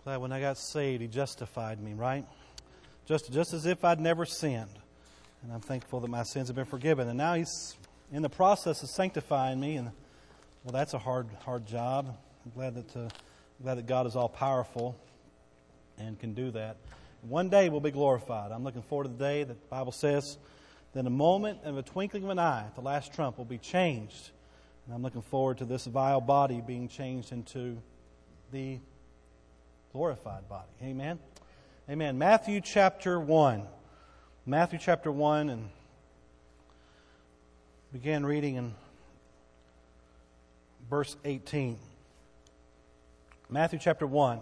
Glad when I got saved, He justified me, right? Just as if I'd never sinned. And I'm thankful that my sins have been forgiven. And now He's in the process of sanctifying me. And well, that's a hard job. I'm glad that God is all powerful and can do that. One day we'll be glorified. I'm looking forward to the day that the Bible says that in a moment of a twinkling of an eye, the last trump will be changed. And I'm looking forward to this vile body being changed into the glorified body. Amen? Amen. Matthew chapter 1. Matthew chapter 1, and began reading in verse 18. Matthew chapter 1.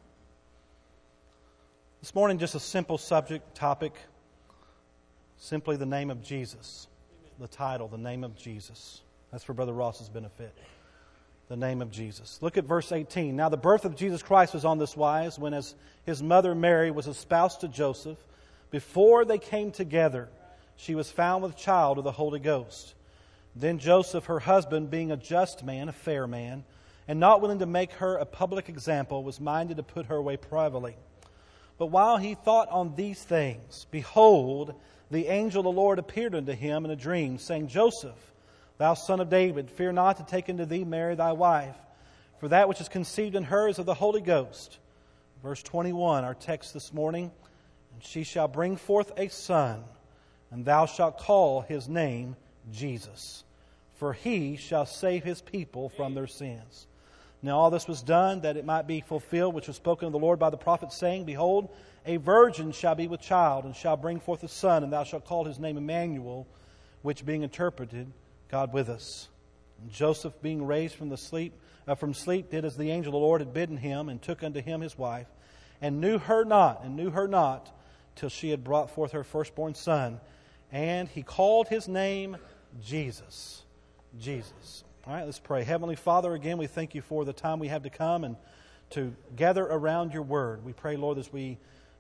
This morning, just a simple topic, simply the name of Jesus. The title, the name of Jesus. That's for Brother Ross's benefit. The name of Jesus. Look at verse 18. Now the birth of Jesus Christ was on this wise, when as His mother Mary was espoused to Joseph, before they came together, she was found with child of the Holy Ghost. Then Joseph, her husband, being a just man, a fair man, and not willing to make her a public example, was minded to put her away privately. But while he thought on these things, behold, the angel of the Lord appeared unto him in a dream, saying, Joseph, thou son of David, fear not to take unto thee Mary thy wife, for that which is conceived in her is of the Holy Ghost. Verse 21, our text this morning, and she shall bring forth a son, and thou shalt call his name Jesus, for he shall save his people from their sins. Now all this was done that it might be fulfilled, which was spoken of the Lord by the prophet, saying, Behold, a virgin shall be with child, and shall bring forth a son, and thou shalt call his name Emmanuel, which being interpreted, God with us. And Joseph, being raised from sleep, did as the angel of the Lord had bidden him, and took unto him his wife, and knew her not, till she had brought forth her firstborn son, and he called his name Jesus. Jesus. All right, let's pray. Heavenly Father, again, we thank You for the time we have to come and to gather around Your Word. We pray, Lord, as we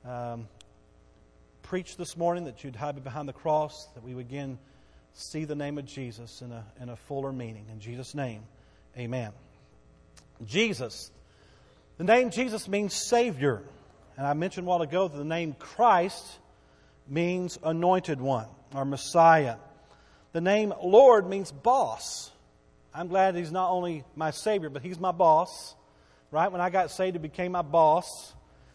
preach this morning, that You'd hide me behind the cross, that we would again see the name of Jesus in a fuller meaning. In Jesus' name, amen. Jesus. The name Jesus means Savior. And I mentioned a while ago that the name Christ means Anointed One, or Messiah. The name Lord means boss. I'm glad He's not only my Savior, but He's my boss. Right? When I got saved, He became my boss.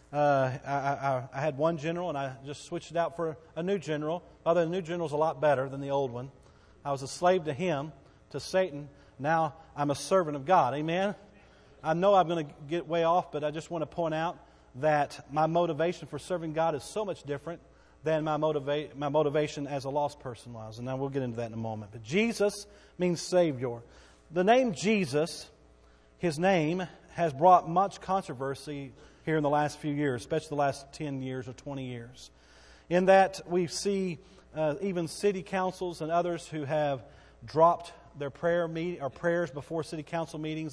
I had one general, and I just switched it out for a new general. Although the new general's a lot better than the old one. I was a slave to him, to Satan. Now I'm a servant of God. Amen? I know I'm going to get way off, but I just want to point out that my motivation for serving God is so much different than my motivation as a lost person was. And now we'll get into that in a moment. But Jesus means Savior. The name Jesus, His name, has brought much controversy here in the last few years, especially the last 10 years or 20 years. In that we see even city councils and others who have dropped their prayers before city council meetings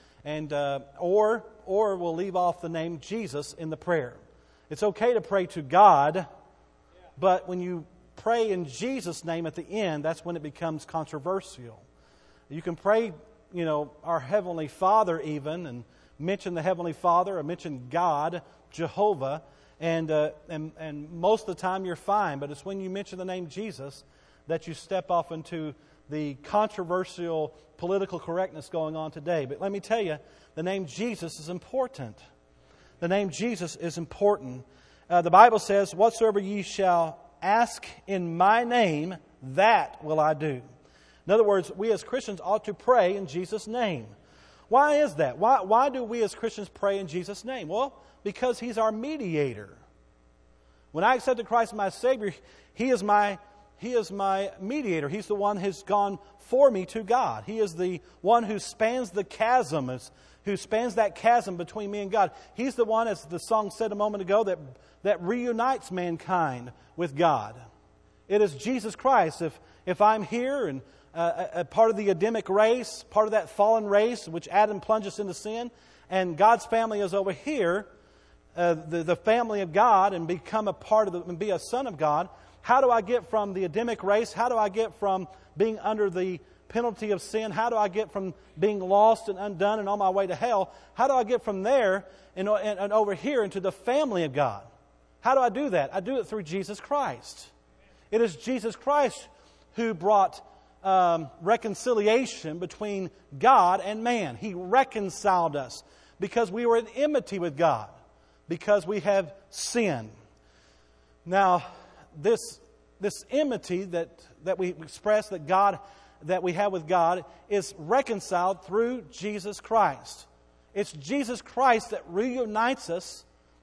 or will leave off the name Jesus in the prayer. It's okay to pray to God, but when you pray in Jesus' name at the end, that's when it becomes controversial. You can pray, our Heavenly Father even, and mention the Heavenly Father, or mention God, Jehovah, and most of the time you're fine. But it's when you mention the name Jesus that you step off into the controversial political correctness going on today. But let me tell you, the name Jesus is important. The name Jesus is important. The Bible says, whatsoever ye shall ask in my name, that will I do. In other words, we as Christians ought to pray in Jesus' name. Why is that? Why do we as Christians pray in Jesus' name? Well, because He's our mediator. When I accepted Christ as my Savior, He is my mediator. He's the one who's gone for me to God. He is the one who spans the chasm, who spans that chasm between me and God. He's the one, as the song said a moment ago, that reunites mankind with God. It is Jesus Christ. If I'm here and a part of the Adamic race, part of that fallen race which Adam plunged us into sin, and God's family is over here, the family of God, and become a part of and be a son of God, how do I get from the Adamic race? How do I get from being under the penalty of sin? How do I get from being lost and undone and on my way to hell? How do I get from there and over here into the family of God? How do I do that? I do it through Jesus Christ. It is Jesus Christ who brought reconciliation between God and man. He reconciled us because we were in enmity with God, because we have sinned. Now, this enmity that we express, that we have with God, is reconciled through Jesus Christ. It's Jesus Christ that reunites us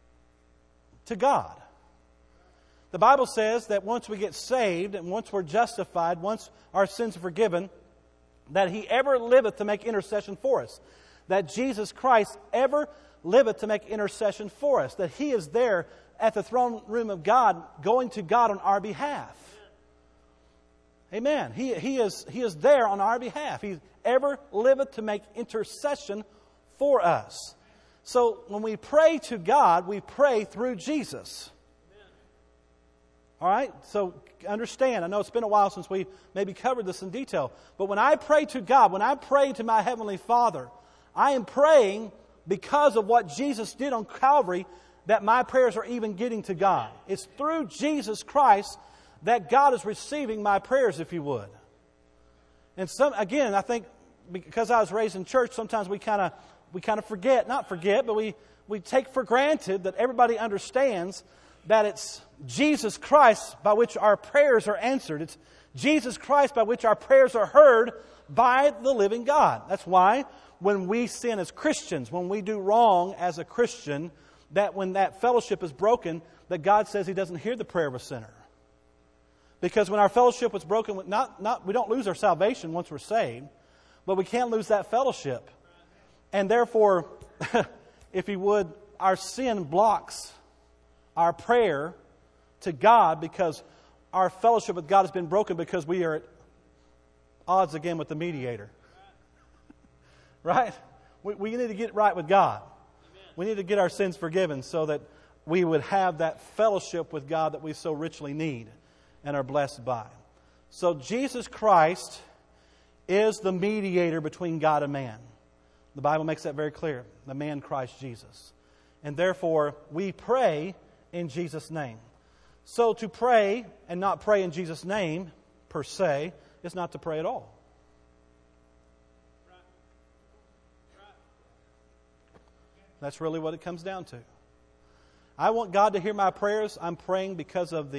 to God. The Bible says that once we get saved and once we're justified, once our sins are forgiven, that He ever liveth to make intercession for us. That Jesus Christ ever liveth to make intercession for us. That He is there at the throne room of God, going to God on our behalf. Amen. He is there on our behalf. He ever liveth to make intercession for us. So when we pray to God, we pray through Jesus. All right? So understand, I know it's been a while since we maybe covered this in detail, but when I pray to God, when I pray to my Heavenly Father, I am praying because of what Jesus did on Calvary, that my prayers are even getting to God. It's through Jesus Christ that God is receiving my prayers, if you would. And I think because I was raised in church, sometimes we kind of forget, but we take for granted that everybody understands that it's Jesus Christ by which our prayers are answered. It's Jesus Christ by which our prayers are heard by the living God. That's why when we sin as Christians, when we do wrong as a Christian, that when that fellowship is broken, that God says He doesn't hear the prayer of a sinner. Because when our fellowship was broken, we don't lose our salvation once we're saved, but we can't lose that fellowship. And therefore, if you would, our sin blocks our prayer to God because our fellowship with God has been broken because we are at odds again with the mediator. Right? We need to get right with God. We need to get our sins forgiven so that we would have that fellowship with God that we so richly need and are blessed by. So Jesus Christ is the mediator between God and man. The Bible makes that very clear. The man Christ Jesus. And therefore, we pray in Jesus' name. So to pray and not pray in Jesus' name, per se, is not to pray at all. That's really what it comes down to. I want God to hear my prayers. I'm praying because of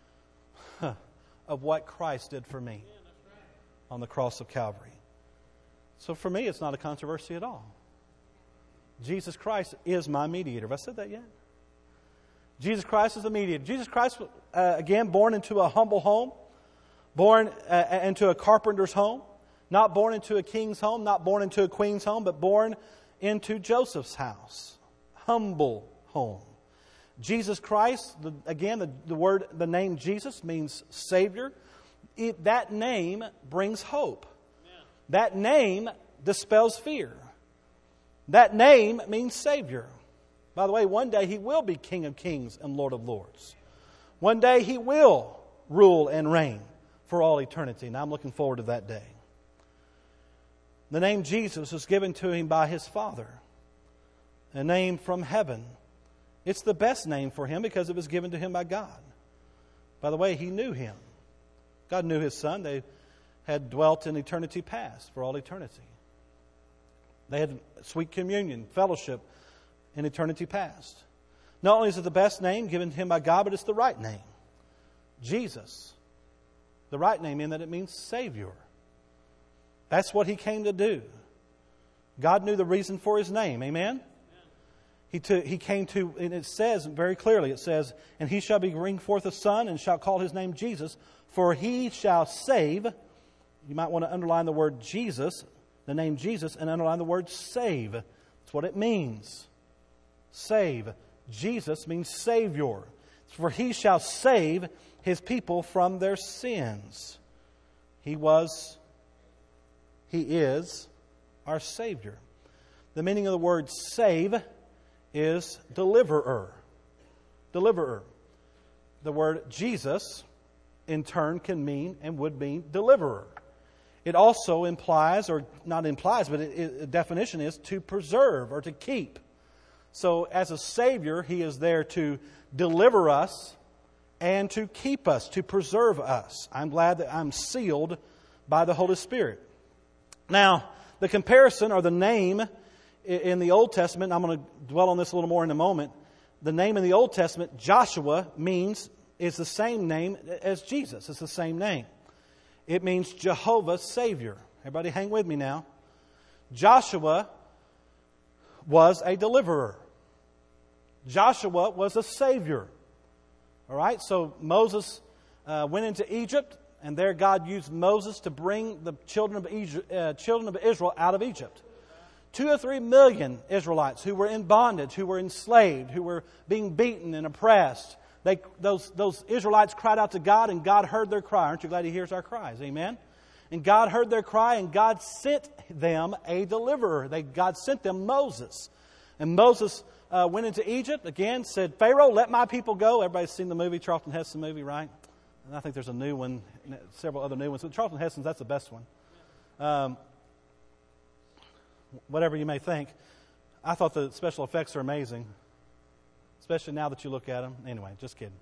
of what Christ did for me on the cross of Calvary. So for me, it's not a controversy at all. Jesus Christ is my mediator. Have I said that yet? Jesus Christ is the mediator. Jesus Christ, again, born into a humble home, born into a carpenter's home, not born into a king's home, not born into a queen's home, but born into Joseph's house. Humble home. Jesus Christ, the name Jesus means Savior. That name brings hope. Amen. That name dispels fear. That name means Savior. By the way, one day He will be King of Kings and Lord of Lords. One day He will rule and reign for all eternity. And I'm looking forward to that day. The name Jesus was given to Him by His Father. A name from heaven. It's the best name for Him because it was given to Him by God. By the way, He knew Him. God knew His Son. They had dwelt in eternity past, for all eternity. They had sweet communion, fellowship in eternity past. Not only is it the best name given to Him by God, but it's the right name. Jesus. The right name in that it means Savior. That's what He came to do. God knew the reason for His name. Amen? He came to, and it says very clearly, it says, and He shall bring forth a son and shall call His name Jesus, for He shall save. You might want to underline the word Jesus, the name Jesus, and underline the word save. That's what it means. Save. Jesus means Savior. For He shall save His people from their sins. He is our Savior. The meaning of the word save is deliverer. Deliverer. The word Jesus, in turn, can mean and would mean deliverer. It also implies, or not implies, but the definition is to preserve or to keep. So as a Savior, He is there to deliver us and to keep us, to preserve us. I'm glad that I'm sealed by the Holy Spirit. Now, the comparison or the name in the Old Testament, I'm going to dwell on this a little more in a moment. The name in the Old Testament, Joshua, is the same name as Jesus. It's the same name. It means Jehovah Savior. Everybody hang with me now. Joshua was a deliverer. Joshua was a Savior. All right, so Moses went into Egypt, and there God used Moses to bring the children of Israel out of Egypt. 2 or 3 million Israelites who were in bondage, who were enslaved, who were being beaten and oppressed. Those Israelites cried out to God, and God heard their cry. Aren't you glad He hears our cries? Amen? And God heard their cry, and God sent them a deliverer. God sent them Moses. And Moses went into Egypt, again, said, Pharaoh, let my people go. Everybody's seen the movie, Charlton Heston movie, right? And I think there's a new one, several other new ones. But Charlton Heston's, that's the best one. Whatever you may think. I thought the special effects are amazing. Especially now that you look at them. Anyway, just kidding.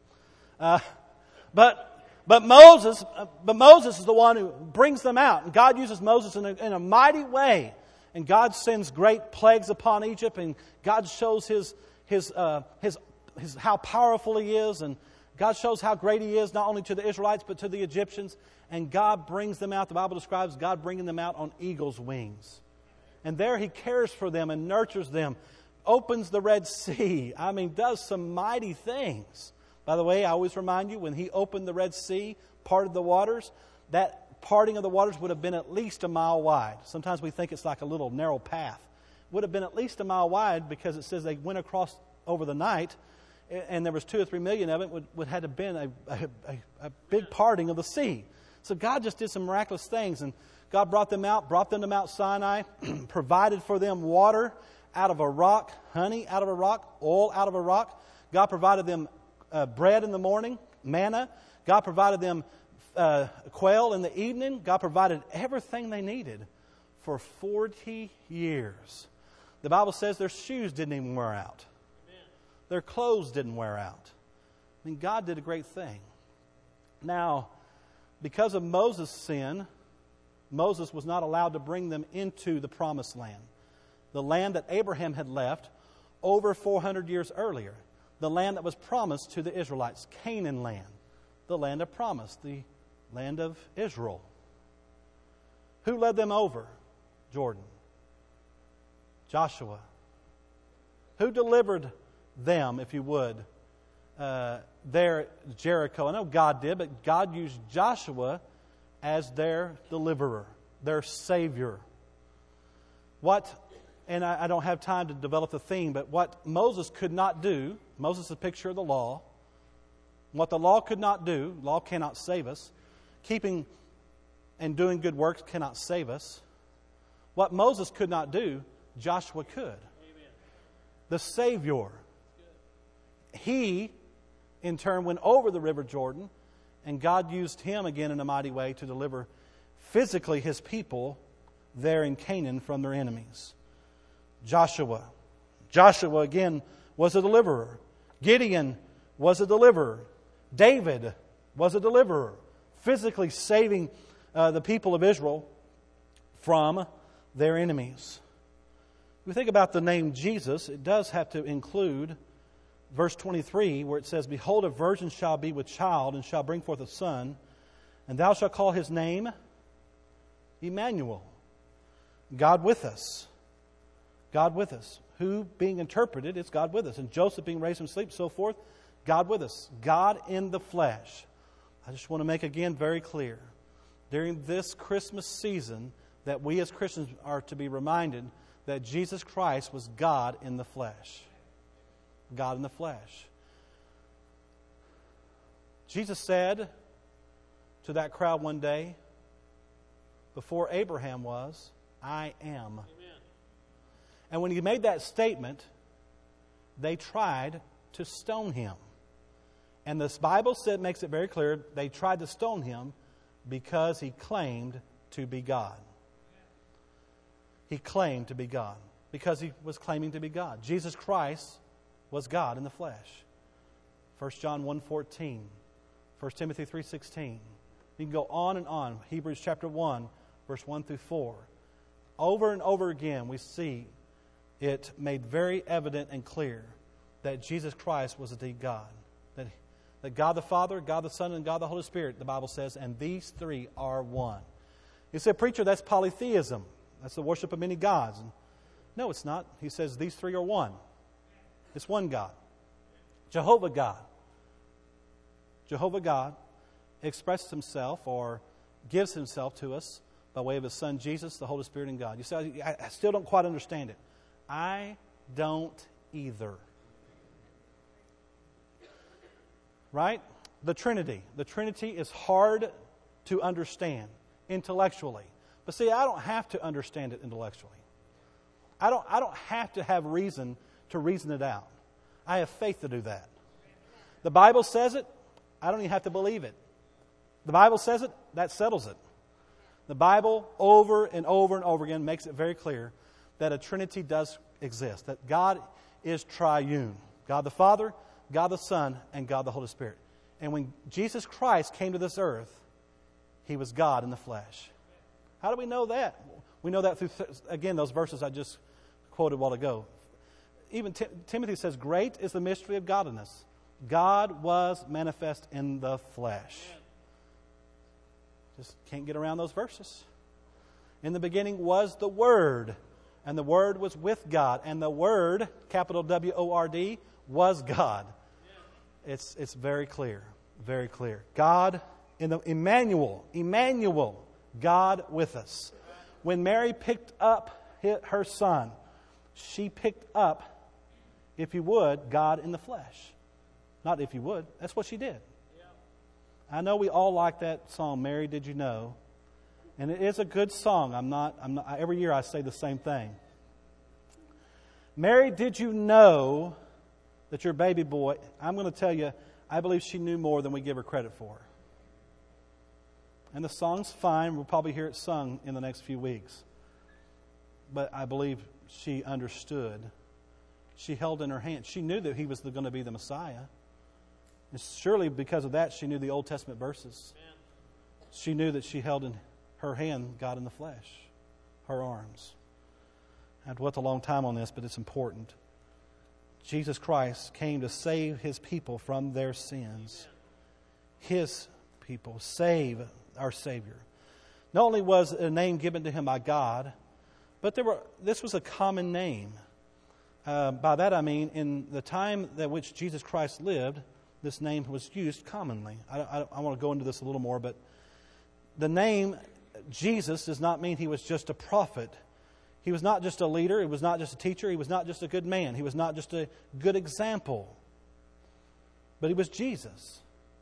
But Moses is the one who brings them out. And God uses Moses in a mighty way. And God sends great plagues upon Egypt. And God shows his how powerful He is. And God shows how great He is, not only to the Israelites, but to the Egyptians. And God brings them out. The Bible describes God bringing them out on eagle's wings. And there He cares for them and nurtures them. Opens the Red Sea. Does some mighty things. By the way, I always remind you, when He opened the Red Sea, parted the waters, that parting of the waters would have been at least a mile wide. Sometimes we think it's like a little narrow path. Would have been at least a mile wide, because it says they went across over the night, and there was 2 or 3 million of it, would have been a big parting of the sea. So God just did some miraculous things, and God brought them to Mount Sinai, provided for them water out of a rock, honey out of a rock, oil out of a rock. God provided them bread in the morning, manna. God provided them quail in the evening. God provided everything they needed for 40 years. The Bible says their shoes didn't even wear out. Amen. Their clothes didn't wear out. God did a great thing. Now, because of Moses' sin, Moses was not allowed to bring them into the promised land. The land that Abraham had left over 400 years earlier. The land that was promised to the Israelites. Canaan land. The land of promise. The land of Israel. Who led them over Jordan? Joshua. Who delivered them, if you would, there at Jericho? I know God did, but God used Joshua as their deliverer, their Savior. And I don't have time to develop the theme, but what Moses could not do, Moses is a picture of the law. What the law could not do, law cannot save us. Keeping and doing good works cannot save us. What Moses could not do, Joshua could. Amen. The Savior. He, in turn, went over the river Jordan, and God used him again in a mighty way to deliver physically His people there in Canaan from their enemies. Joshua again was a deliverer. Gideon was a deliverer. David was a deliverer, physically saving the people of Israel from their enemies. If we think about the name Jesus, it does have to include verse 23, where it says, Behold, a virgin shall be with child, and shall bring forth a son, and thou shalt call his name Emmanuel, God with us. God with us. Who, being interpreted, is God with us. And Joseph being raised from sleep, so forth, God with us. God in the flesh. I just want to make again very clear, during this Christmas season, that we as Christians are to be reminded that Jesus Christ was God in the flesh. God in the flesh. Jesus said to that crowd one day, before Abraham was, I am. Amen. And when He made that statement, they tried to stone Him. And this Bible makes it very clear, they tried to stone Him because He claimed to be God. He claimed to be God because he was claiming to be God. Jesus Christ was God in the flesh. 1 John 1:14, 1 Timothy 3:16. You can go on and on. Hebrews chapter 1, verse 1 through 4. Over and over again we see it made very evident and clear that Jesus Christ was indeed God. That God the Father, God the Son, and God the Holy Spirit, the Bible says, and these three are one. You say, preacher, that's polytheism. That's the worship of many gods. No, it's not. He says these three are one. It's one God. Jehovah God. Jehovah God expresses himself or gives himself to us by way of his Son Jesus, the Holy Spirit, and God. You say, I still don't quite understand it. I don't either. Right? The Trinity. The Trinity is hard to understand intellectually. But see, I don't have to understand it intellectually. I don't have to have reason to reason it out. I have faith to do that. The Bible says it. I don't even have to believe it. The Bible says it. That settles it. The Bible over and over and over again makes it very clear that a Trinity does exist. That God is triune. God the Father, God the Son, and God the Holy Spirit. And when Jesus Christ came to this earth, He was God in the flesh. How do we know that? We know that through, again, those verses I just quoted a while ago. Even Timothy says, great is the mystery of godliness. God was manifest in the flesh. Just can't get around those verses. In the beginning was the Word, and the Word was with God, and the Word, capital W-O-R-D, was God. It's very clear, very clear. God in the Emmanuel, God with us. When Mary picked up her son, she picked up, if you would, God in the flesh. Not if you would. That's what she did. I know we all like that song, Mary, Did You Know? And it is a good song. I'm not. Every year I say the same thing. Mary, did you know that your baby boy, I'm going to tell you, I believe she knew more than we give her credit for. And the song's fine. We'll probably hear it sung in the next few weeks. But I believe she understood. She held in her hand. She knew that he was going to be the Messiah. And surely because of that, she knew the Old Testament verses. She knew that she held in her hand God in the flesh, her arms. I've dwelt a long time on this, but it's important. Jesus Christ came to save His people from their sins. His people, save our Savior. Not only was a name given to Him by God, but this was a common name. By that I mean, in the time that which Jesus Christ lived, this name was used commonly. I want to go into this a little more, but the name Jesus does not mean He was just a prophet. He was not just a leader. He was not just a teacher. He was not just a good man. He was not just a good example. But He was Jesus.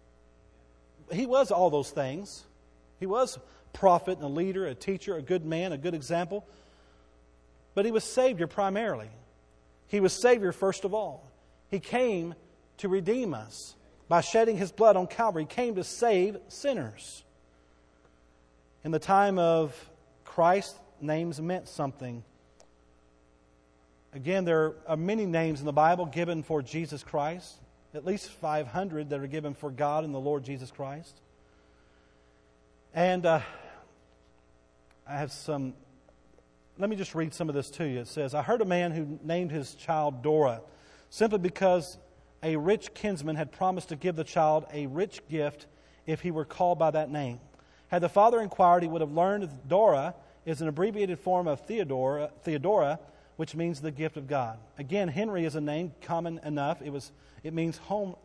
He was all those things. He was a prophet and a leader, a teacher, a good man, a good example. But He was Savior primarily. He was Savior first of all. He came to redeem us by shedding His blood on Calvary. He came to save sinners. In the time of Christ, names meant something. Again, there are many names in the Bible given for Jesus Christ. At least 500 that are given for God and the Lord Jesus Christ. And I have some... Let me just read some of this to you. It says, I heard a man who named his child Dora simply because a rich kinsman had promised to give the child a rich gift if he were called by that name. Had the father inquired, he would have learned that Dora is an abbreviated form of Theodora, which means the gift of God. Again, Henry is a name common enough. It means home